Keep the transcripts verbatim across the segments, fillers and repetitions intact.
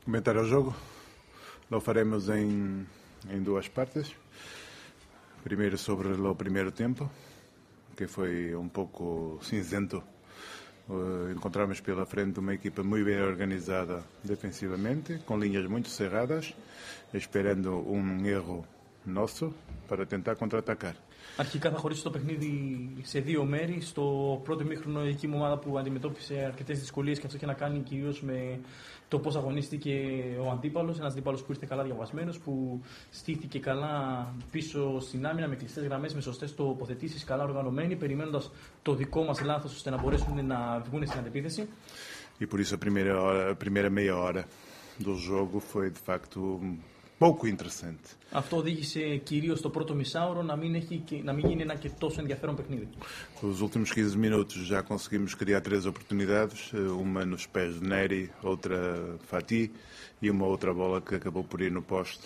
Comentar o jogo, lo faremos em, em duas partes. Primeiro sobre o primeiro tempo, que foi um pouco cinzento. Uh, encontramos pela frente uma equipa muito bem organizada defensivamente, com linhas muito cerradas, esperando um erro nosso para tentar contra-atacar. Αρχικά θα χωρίσω το παιχνίδι σε δύο μέρη. Στο πρώτο ημίχρονο η δική μου ομάδα που αντιμετώπισε αρκετές δυσκολίες και αυτό είχε να κάνει κυρίως με το πώς αγωνίστηκε ο αντίπαλος. Ένας αντίπαλος που ήρθε καλά διαβασμένος, που στήθηκε καλά πίσω στην άμυνα με κλειστές γραμμές, με σωστές τοποθετήσεις, καλά οργανωμένοι, περιμένοντας το δικό μας λάθος ώστε να μπορέσουν να βγουν στην αντεπίθεση. E por isso a primeira, hora, a primeira meia hora do jogo foi de facto pouco interessante. Αυτό οδήγησε κυρίως το πρώτο μισάωρο να μην, έχει, να μην γίνει ένα και τόσο ενδιαφέρον παιχνίδι. Nos últimos quinze minutos já conseguimos criar três oportunidades, uma nos pés de Neri, outra Fati e uma outra bola que acabou por ir no poste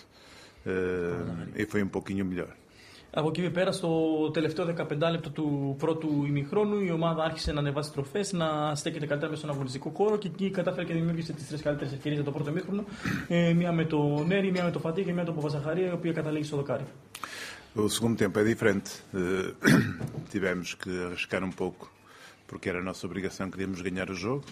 uh, e foi um pouquinho melhor. Από εκεί πέρα, στο τελευταίο δεκαπέντε λεπτό του πρώτου ημιχρόνου, η ομάδα άρχισε να ανεβάσει στροφές, να στέκεται καλύτερα μέσα στον αγωνιστικό χώρο και εκεί κατάφερε και δημιούργησε τις τρεις καλύτερες ευκαιρίες για το πρώτο ημιχρόνο. Ε, μία με το Νέρι, μία με το Φατί και μία με τον Παπαζαχαρία, η οποία καταλήγει στο δοκάρι. O segundo tempo é diferente. Uh, tivemos que arriscar um pouco, porque era a nossa obrigação, queríamos ganhar o jogo.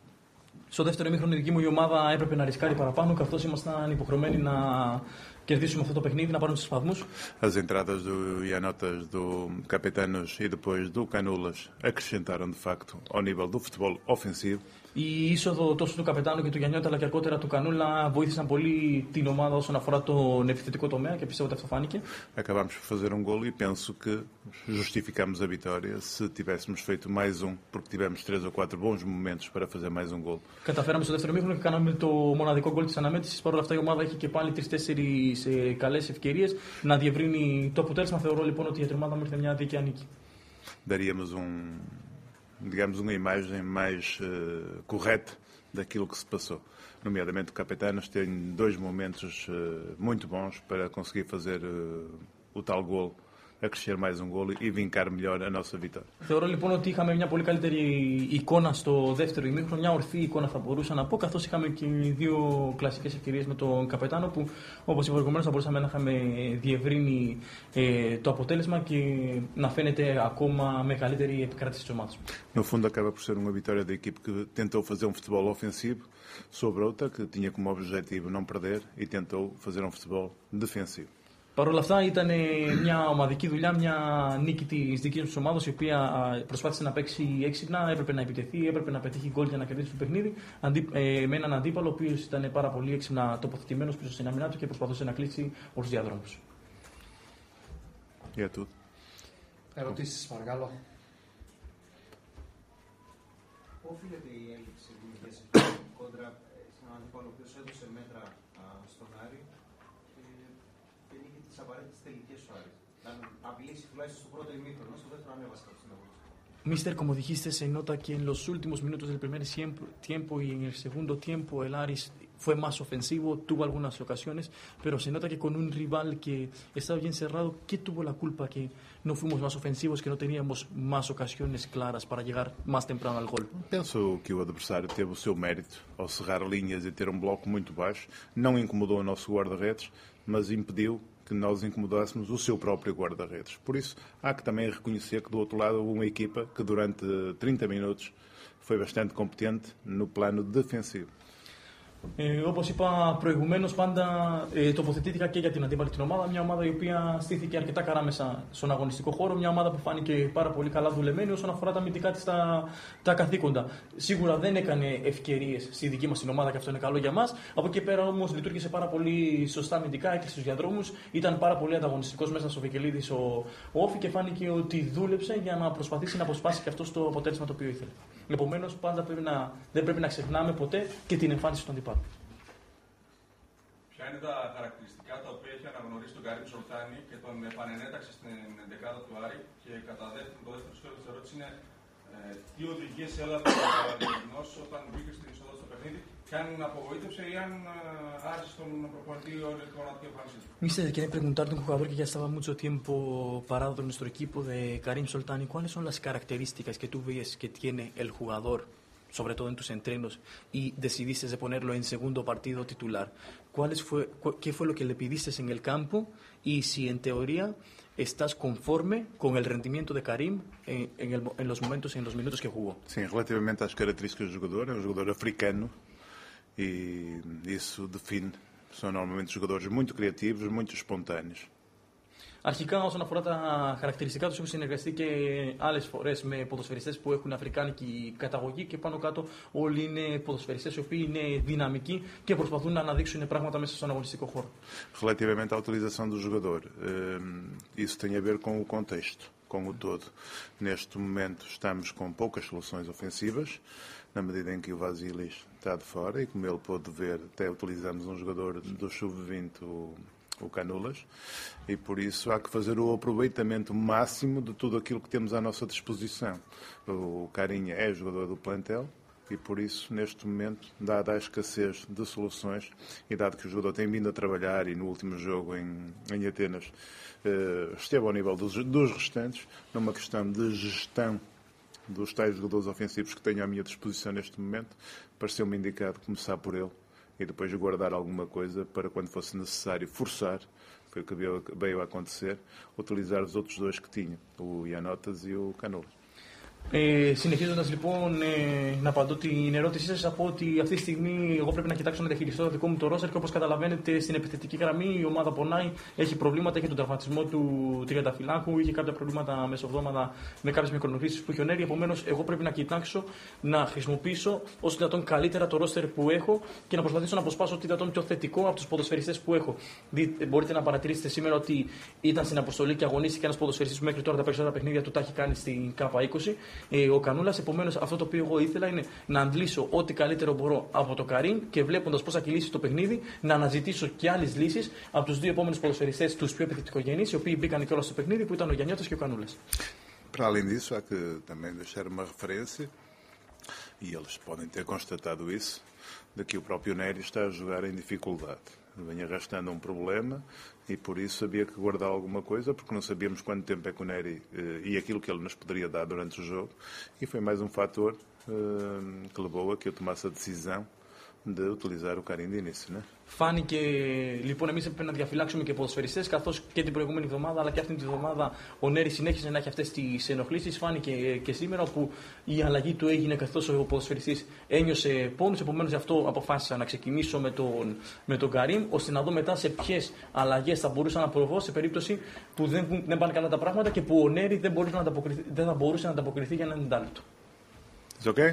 Στο δεύτερο ημίχρονο η δική μου η ομάδα έπρεπε να ρισκάρει παραπάνω, καθώς ήμασταν υποχρεωμένοι να κερδίσουμε αυτό το παιχνίδι, να πάρουμε τους βαθμούς. As entradas do Ianotas, do Capetanos e depois do Canulas acrescentaram de facto ao nível do futebol ofensivo. Η είσοδο τόσο του Καπετάνου και του Γιαννιώτα αλλά και αργότερα του Κανούλα βοήθησαν πολύ την ομάδα όσον αφορά τον επιθετικό τομέα και πιστεύω ότι αυτό φάνηκε. Acabámos por fazer um golo e penso que justificamos a vitória se tivéssemos feito mais um, porque tivemos três ou quatro bons momentos para fazer mais um golo. Καταφέραμε στο δεύτερο μήχρονο και κάναμε το μοναδικό γκολ της αναμέτρησης. Παρ' όλα αυτά η ομάδα είχε και πάλι τρεις-τέσσερις καλές ευκαιρίες να διευρύνει το αποτέλεσμα. Θεωρώ λοιπόν ότι για την ομάδα μου ήρθε μια δίκαια νίκη. Daríamos um digamos, uma imagem mais uh, correta daquilo que se passou. Nomeadamente o Capetanos tem dois momentos uh, muito bons para conseguir fazer uh, o tal golo, acrescer mais um golo e vincar melhor a nossa vitória. Θεωρώ λοιπόν ότι είχαμε μια πολύ καλύτερη εικόνα στο δεύτερο ημίχρονο, μια ορθή εικόνα θα μπορούσα να πω, καθώς είχαμε και δύο κλασικές ευκαιρίες με τον Καπετάνο που όπως είπα προηγουμένως θα μπορούσαμε να είχαμε διευρύνει ε, το αποτέλεσμα και να φαίνεται ακόμα μεγαλύτερη επικράτηση της ομάδας. No fundo acaba por ser uma vitória da equipe que tentou fazer um futebol ofensivo sobre outra que tinha como objetivo não perder e tentou fazer um futebol defensivo. Παρ' όλα αυτά ήταν μια ομαδική δουλειά, μια νίκη της δικής μας ομάδας η οποία προσπάθησε να παίξει έξυπνα, έπρεπε να επιτεθεί, έπρεπε να πετύχει γκολ για να κερδίσει το παιχνίδι αντί, ε, με έναν αντίπαλο ο οποίος ήταν πάρα πολύ έξυπνα τοποθετημένος πίσω στην άμυνά του και προσπαθούσε να κλείσει όλους τους διαδρόμους. Για τούτο. Ερωτήσεις παρακαλώ. Πού οφείλεται η έλλειψη δημιουργίας κόντρα σε έναν αντίπαλο ο οποίος έδωσε μέτρα στον Άρη και δεν είχε τις απαραίτητες τελικές του Άρη? Να απειλήσει tulasten στο πρώτο ημίχρονο, στο δεύτερο ανέβασε κάπου στην αγώνα. Mister, como dijiste, se nota que en los últimos minutos del primer tiempo y en el segundo tiempo el Aris fue más ofensivo, tuvo algunas ocasiones, pero se nota que con un rival que estaba bien cerrado, ¿qué tuvo la culpa que no fuimos más ofensivos, que no teníamos más ocasiones claras para llegar más temprano al gol? Penso que o adversário teve o seu mérito ao cerrar linhas e ter um bloco muito baixo, não incomodou o nosso guarda-redes, mas impediu que nós incomodássemos o seu próprio guarda-redes. Por isso, há que também reconhecer que do outro lado houve uma equipa que durante trinta minutos foi bastante competente no plano defensivo. Ε, όπως είπα προηγουμένως, πάντα ε, τοποθετήθηκα και για την αντίπαλη την ομάδα. Μια ομάδα η οποία στήθηκε αρκετά καλά μέσα στον αγωνιστικό χώρο. Μια ομάδα που φάνηκε πάρα πολύ καλά δουλεμένη όσον αφορά τα αμυντικά της τα, τα καθήκοντα. Σίγουρα δεν έκανε ευκαιρίες στη δική μας την ομάδα και αυτό είναι καλό για μας. Από εκεί πέρα όμως λειτουργήσε πάρα πολύ σωστά αμυντικά, έκλεισε τους διαδρόμους. Ήταν πάρα πολύ ανταγωνιστικός μέσα στο Βικελίδης ο, ο Όφη και φάνηκε ότι δούλεψε για να προσπαθήσει να αποσπάσει και αυτό το αποτέλεσμα το οποίο ήθελε. Επομένως, πάντα πρέπει να, δεν πρέπει να ξεχνάμε ποτέ και την εμφάνιση των αντιπάλων. Ποια είναι τα χαρακτηριστικά τα οποία έχει αναγνωρίσει τον Καρύμ Σολτάνη και τον επανενέταξε στην ενδεκάδα του Άρη? Και κατά δεύτερον, το δεύτερο σχόλιο της ερώτησης είναι ε, τι οδηγίες έλαβε ο Παναθηναϊκός όταν μπήκε στην είσοδο στο παιχνίδι και αν απογοήτευσε ή αν ε, άρχισε τον προπονητή όλη την ορατική εμφάνιση του. Mister, quiere preguntarte un jugador que ya estaba mucho tiempo parado en nuestro equipo de Karim Soltani. ¿Cuáles son las características que tú ves que tiene el jugador sobre todo en tus entrenos, y decidiste de ponerlo en segundo partido titular. ¿Cuáles fue, cu- ¿Qué fue lo que le pediste en el campo? Y si en teoría estás conforme con el rendimiento de Karim en, en, el, en los momentos, en los minutos que jugó. Sim, relativamente às características do jogador, é um jogador africano e isso define. São normalmente jogadores muito criativos, muito espontâneos. Αρχικά, όσον αφορά τα χαρακτηριστικά τους, έχω συνεργαστεί και άλλες φορές με ποδοσφαιριστές που έχουν αφρικάνικη καταγωγή και πάνω κάτω όλοι είναι ποδοσφαιριστές οι οποίοι είναι δυναμικοί και προσπαθούν να αναδείξουν πράγματα μέσα στον αγωνιστικό χώρο. Relativamente à utilização do jogador, isso tem a ver com o contexto, com o todo. Neste momento estamos com poucas soluções ofensivas, na medida em que o Vasilis está de fora e, como ele pôde ver, até utilizamos um jogador do sub vinte, o, o Canulas, e por isso há que fazer o aproveitamento máximo de tudo aquilo que temos à nossa disposição. O Carinha é jogador do plantel e, por isso, neste momento, dada a escassez de soluções e dado que o jogador tem vindo a trabalhar e no último jogo em, em Atenas eh, esteve ao nível dos, dos restantes, numa questão de gestão dos tais jogadores ofensivos que tenho à minha disposição neste momento, pareceu-me indicado começar por ele e depois guardar alguma coisa para quando fosse necessário forçar, foi o que veio, veio a acontecer, utilizar os outros dois que tinha, o Ianotas e o Canulas. Ε, συνεχίζοντας λοιπόν ε, να απαντώ την ερώτησή σας, θα πω ότι αυτή τη στιγμή εγώ πρέπει να κοιτάξω να διαχειριστώ το δικό μου το ρόστερ και όπως καταλαβαίνετε στην επιθετική γραμμή η ομάδα πονάει, έχει προβλήματα, έχει τον τραυματισμό του τριανταφυλάκου, είχε κάποια προβλήματα μεσοβδόμαδα με κάποιες μικρονοχλήσεις που είχε ο Νέρη. Επομένως, εγώ πρέπει να κοιτάξω να χρησιμοποιήσω όσο δυνατόν καλύτερα το ρόστερ που έχω και να προσπαθήσω να αποσπάσω ό,τι δυνατόν πιο θετικό από τους ποδοσφαιριστές που έχω. Δείτε, μπορείτε να παρατηρήσετε σήμερα ότι ήταν στην αποστολή και αγωνίστηκε ένας ποδοσφαιριστής που μέχρι τώρα τα περισσότερα παιχνίδια του τα έχει κάνει στην K είκοσι. Ε, ο Κανούλας, επομένως, αυτό το οποίο εγώ ήθελα είναι να αντλήσω ό,τι καλύτερο μπορώ από το Καρίν και βλέποντας πώς θα κυλήσει το παιχνίδι, να αναζητήσω και άλλες λύσεις από τους δύο επόμενους ποδοσφαιριστές, τους πιο επιθετικογενείς, οι οποίοι μπήκαν και όλα στο παιχνίδι, που ήταν ο Γιαννιώτας και ο Κανούλας. Para além disso, há que também deixar uma referência, e eles podem ter constatado isso, de que o próprio Nery está a jogar em dificuldade. Vem arrastando um problema e por isso havia que guardar alguma coisa, porque não sabíamos quanto tempo é que o Nery eh, e aquilo que ele nos poderia dar durante o jogo, e foi mais um fator eh, que levou a que eu tomasse a decisão de utilizar o Karim de início, né? Φάνηκε λοιπόν, εμείς έπρεπε να διαφυλάξουμε και ποδοσφαιριστές, καθώς και την προηγούμενη εβδομάδα αλλά και αυτή την εβδομάδα ο Νέρη συνέχισε να έχει αυτές τις ενοχλήσεις. Φάνηκε και σήμερα όπου η αλλαγή του έγινε καθώς ο ποδοσφαιριστής ένιωσε πόνους. Επομένως, γι' αυτό αποφάσισα να ξεκινήσω με τον, με τον Καρίμ, ώστε να δω μετά σε ποιες αλλαγές θα μπορούσα να προβώ σε περίπτωση που δεν, δεν πάνε καλά τα πράγματα και που ο Νέρη δεν, να δεν θα μπορούσε να ανταποκριθεί για έναν εντάλεπτο. Okay?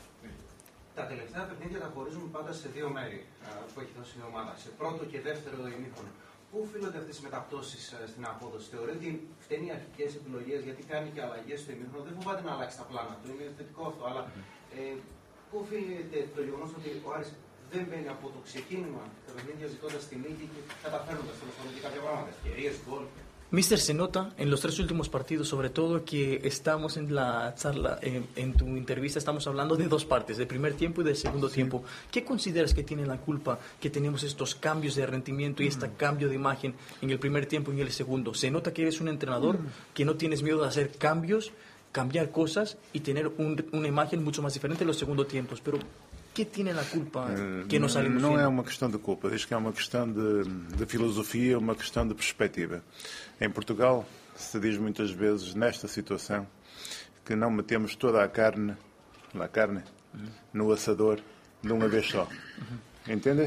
Τα τελευταία παιχνίδια τα χωρίζουμε πάντα σε δύο μέρη α, που έχει δώσει η ομάδα. Σε πρώτο και δεύτερο ημίχρονο. Πού οφείλονται αυτές οι μεταπτώσεις στην απόδοση? Θεωρεί ότι φταίνει οι αρχικές επιλογές, γιατί κάνει και αλλαγές στο ημίχρονο. Δεν φοβάται να αλλάξει τα πλάνα του, είναι θετικό αυτό. Αλλά ε, πού οφείλεται το γεγονός ότι ο Άρης δεν μπαίνει από το ξεκίνημα τα παιχνίδια ζητώντας τη νίκη και καταφέρνοντας τέλος πάντων και κάποια πράγματα? Ευκαιρίες, γκολ. Mister, se nota en los tres últimos partidos, sobre todo, que estamos en la charla, en, en tu entrevista, estamos hablando de dos partes, del primer tiempo y del segundo sí. tiempo. ¿Qué consideras que tiene la culpa que tenemos estos cambios de rendimiento y mm. este cambio de imagen en el primer tiempo y en el segundo? Se nota que eres un entrenador mm. que no tienes miedo de hacer cambios, cambiar cosas y tener un, una imagen mucho más diferente en los segundos tiempos. Pero ¿qué tiene la culpa que no salimos Não bien? é uma questão de culpa, diz que é uma questão de, de filosofia, uma questão de perspectiva. Em Portugal se diz muitas vezes nesta situação que não metemos toda a carne, a carne uhum. no assador de uma vez só. Uhum. Entendes?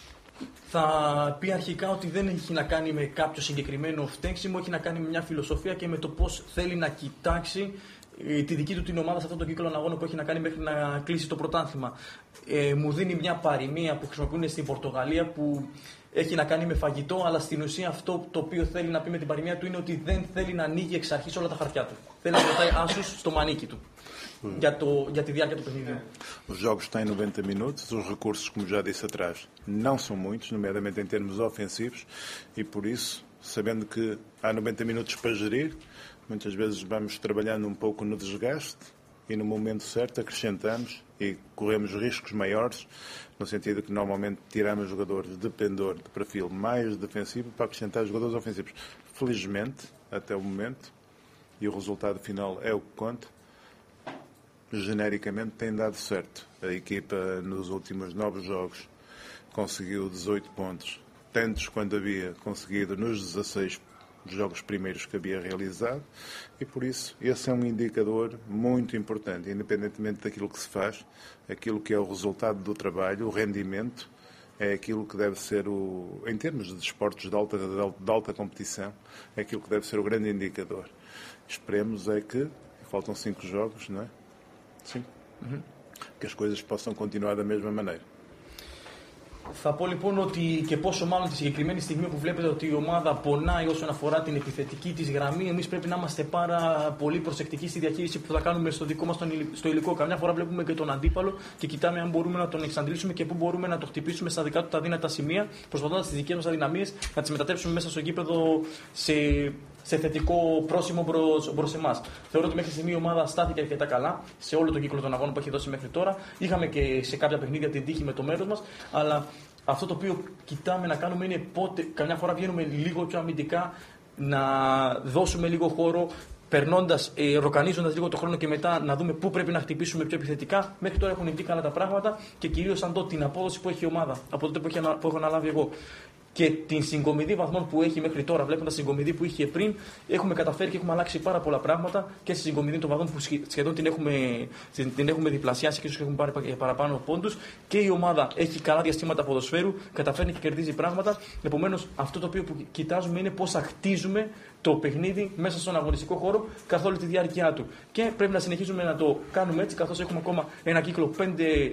Θα πει αρχικά ότι δεν έχει να κάνει με κάποιο συγκεκριμένο φταίξιμο, έχει να κάνει με μια φιλοσοφία και με το πώς θέλει να κοιτάξει τη δική του την ομάδα σε αυτόν τον κύκλο αγώνων που έχει να κάνει μέχρι να κλείσει το πρωτάθλημα. Ε, μου δίνει μια παροιμία που χρησιμοποιούν στην Πορτογαλία που έχει να κάνει με φαγητό, αλλά στην ουσία αυτό το οποίο θέλει να πει με την παροιμία του είναι ότι δεν θέλει να ανοίγει εξ αρχής όλα τα χαρτιά του. Θέλει να κρατάει άσους στο μανίκι του mm. για, το, για τη διάρκεια του παιχνιδιού. Os jogos têm noventa minutos, os recursos, como já disse atrás, não são muitos, nomeadamente em termos ofensivos, e por isso, sabendo que há noventa minutos para gerir, muitas vezes vamos trabalhando um pouco no desgaste e no momento certo acrescentamos e corremos riscos maiores, no sentido que normalmente tiramos jogadores de pendor, de perfil mais defensivo, para acrescentar jogadores ofensivos. Felizmente, até o momento, e o resultado final é o que conta, genericamente tem dado certo. A equipa, nos últimos nove jogos, conseguiu dezoito pontos, tantos quanto havia conseguido nos dezasseis jogos primeiros que havia realizado, e por isso esse é um indicador muito importante, independentemente daquilo que se faz, aquilo que é o resultado do trabalho, o rendimento, é aquilo que deve ser, o, em termos de desportos de alta, de alta competição, é aquilo que deve ser o grande indicador. Esperemos é que, faltam cinco jogos, não é? Sim. Uhum. Que as coisas possam continuar da mesma maneira. Θα πω λοιπόν ότι και πόσο μάλλον τη συγκεκριμένη στιγμή που βλέπετε ότι η ομάδα πονάει όσον αφορά την επιθετική της γραμμή, εμείς πρέπει να είμαστε πάρα πολύ προσεκτικοί στη διαχείριση που θα κάνουμε στο δικό μας στο υλικό. Καμιά φορά βλέπουμε και τον αντίπαλο και κοιτάμε αν μπορούμε να τον εξαντλήσουμε και πού μπορούμε να το χτυπήσουμε στα δικά του τα δύνατα σημεία, προσπαθώντας τις δικές μας αδυναμίες να τις μετατρέψουμε μέσα στο γήπεδο σε, σε θετικό πρόσημο προς, προς εμάς. Θεωρώ ότι μέχρι στιγμή η ομάδα στάθηκε αρκετά καλά σε όλο τον κύκλο των αγώνων που έχει δώσει μέχρι τώρα. Είχαμε και σε κάποια παιχνίδια την τύχη με το μέρος μας, αλλά αυτό το οποίο κοιτάμε να κάνουμε είναι πότε, καμιά φορά βγαίνουμε λίγο πιο αμυντικά, να δώσουμε λίγο χώρο, περνώντας, ε, ροκανίζοντας λίγο το χρόνο και μετά να δούμε πού πρέπει να χτυπήσουμε πιο επιθετικά. Μέχρι τώρα έχουν βγει καλά τα πράγματα και κυρίως αν δω την απόδοση που έχει η ομάδα από τότε που, έχει, που έχω αναλάβει εγώ και την συγκομιδή βαθμών που έχει μέχρι τώρα, βλέποντας την συγκομιδή που είχε πριν, έχουμε καταφέρει και έχουμε αλλάξει πάρα πολλά πράγματα και στη συγκομιδή των βαθμών που σχεδόν την έχουμε, την έχουμε διπλασιάσει και ίσως έχουμε πάρει παραπάνω πόντους. Και η ομάδα έχει καλά διαστήματα ποδοσφαίρου, καταφέρνει και κερδίζει πράγματα. Επομένως, αυτό το οποίο που κοιτάζουμε είναι πώς θα χτίζουμε το παιχνίδι μέσα στον αγωνιστικό χώρο καθ' όλη τη διάρκεια του. Και πρέπει να συνεχίζουμε να το κάνουμε έτσι, καθώς έχουμε ακόμα ένα κύκλο πέντε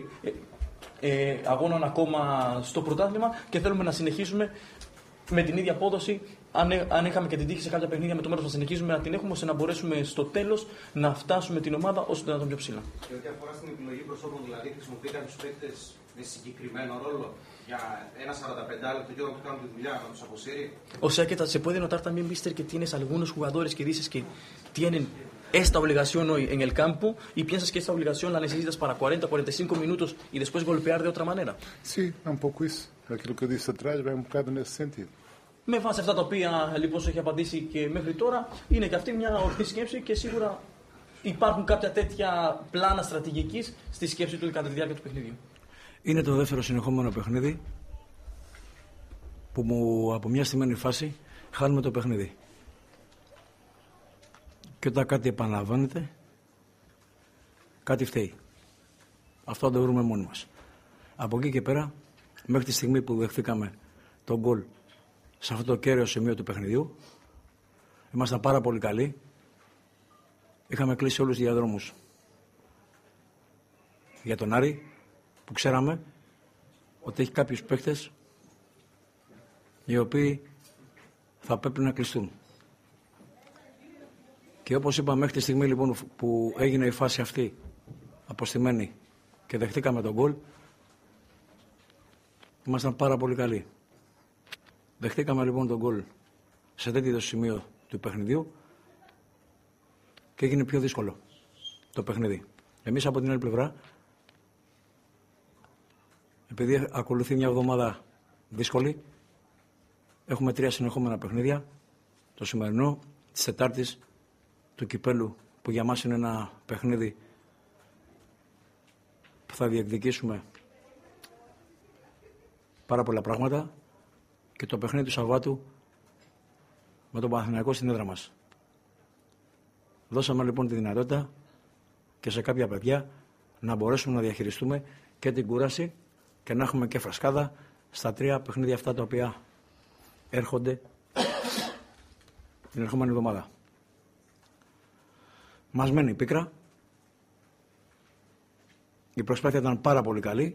Ε, αγώνων ακόμα στο πρωτάθλημα και θέλουμε να συνεχίσουμε με την ίδια απόδοση. Αν, αν είχαμε και την τύχη σε κάποια παιχνίδια με το μέρος να συνεχίζουμε να την έχουμε, ώστε να μπορέσουμε στο τέλος να φτάσουμε την ομάδα όσο το δυνατόν πιο ψηλά. Και ό,τι αφορά στην επιλογή προσώπων, δηλαδή χρησιμοποιείτε τους παίκτες με συγκεκριμένο ρόλο για ένα σαράντα πέντε λεπτό και όταν κάνουν τη δουλειά να τους αποσύρει. O sea que se puede notar también, mister, que tienes algunos jugadores que dices que tienen esta obligación hoy en el campo y piensas que esta obligación la necesitas para cuarenta, cuarenta y cinco minutos y después golpear de otra manera. Sim, é um pouco isso. Aquilo que eu disse atrás vai um bocado nesse sentido. Με βάση αυτά τα οποία λοιπόν σου έχει απαντήσει και μέχρι τώρα, είναι και αυτή μια ορθή σκέψη και σίγουρα υπάρχουν κάποια τέτοια πλάνα στρατηγικής στη σκέψη του κατά τη διάρκεια του παιχνιδιού. Είναι το δεύτερο συνεχόμενο παιχνίδι που μου, από μια στιγμένη φάση χάνουμε το παιχνίδι. Και όταν κάτι επαναλαμβάνεται, κάτι φταίει. Αυτό θα το βρούμε μόνοι μας. Από εκεί και πέρα, μέχρι τη στιγμή που δεχθήκαμε τον γκολ σε αυτό το κέριο σημείο του παιχνιδιού, ήμασταν πάρα πολύ καλοί. Είχαμε κλείσει όλους τους διαδρόμους για τον Άρη, που ξέραμε ότι έχει κάποιους παίκτες οι οποίοι θα πρέπει να κλειστούν. Και όπως είπα, μέχρι τη στιγμή λοιπόν που έγινε η φάση αυτή αποστημένη και δεχτήκαμε τον γκολ, ήμασταν πάρα πολύ καλοί. Δεχτήκαμε λοιπόν τον γκολ σε τέτοιο σημείο του παιχνιδιού και έγινε πιο δύσκολο το παιχνίδι. Εμείς από την άλλη πλευρά, επειδή ακολουθεί μια εβδομάδα δύσκολη, έχουμε τρία συνεχόμενα παιχνίδια, το σημερινό, της Τετάρτης, του Κυπέλου, που για μας είναι ένα παιχνίδι που θα διεκδικήσουμε πάρα πολλά πράγματα, και το παιχνίδι του Σαββάτου με τον Παναθηναϊκό στην έδρα μας. Δώσαμε λοιπόν τη δυνατότητα και σε κάποια παιδιά να μπορέσουμε να διαχειριστούμε και την κούραση και να έχουμε και φρασκάδα στα τρία παιχνίδια αυτά τα οποία έρχονται την ερχόμενη εβδομάδα. Μας μένει η πίκρα. Η προσπάθεια ήταν πάρα πολύ καλή.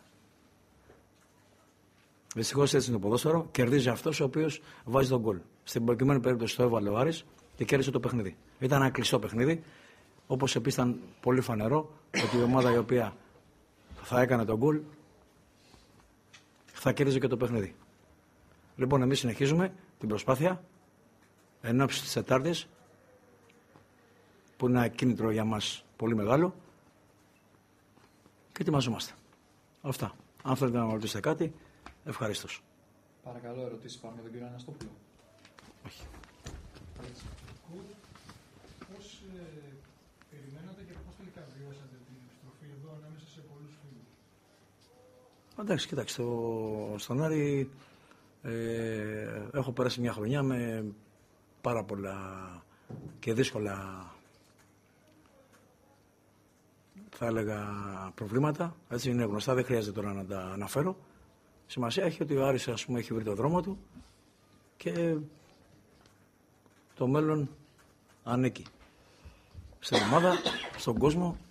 Δυστυχώς έτσι είναι το ποδόσφαιρο. Κερδίζει αυτός ο οποίος βάζει τον γκολ. Στην προκειμένη περίπτωση το έβαλε ο Άρης και κέρδισε το παιχνίδι. Ήταν ένα κλειστό παιχνίδι. Όπως επίσης ήταν πολύ φανερό ότι η ομάδα η οποία θα έκανε τον γκολ θα κέρδιζε και το παιχνίδι. Λοιπόν, εμείς συνεχίζουμε την προσπάθεια εν ώψη της Τετάρτης, που είναι ένα κίνητρο για μας πολύ μεγάλο, και ετοιμαζόμαστε. Αυτά. Αν θέλετε να με ρωτήσετε κάτι, ευχαρίστως. Παρακαλώ, ερωτήσεις πάνω για τον κύριο Αναστόπουλο. Όχι. Πώς ε, περιμένατε και πώς τελικά βιώσατε την επιστροφή εδώ ανάμεσα σε πολλούς φίλους? Εντάξει, κοιτάξτε, στον Άρη ε, έχω περάσει μια χρονιά με πάρα πολλά και δύσκολα, θα έλεγα, προβλήματα. Έτσι είναι γνωστά, δεν χρειάζεται τώρα να τα αναφέρω. Σημασία έχει ότι ο Άρης, ας πούμε, έχει βρει το δρόμο του και το μέλλον ανήκει στην ομάδα, στον κόσμο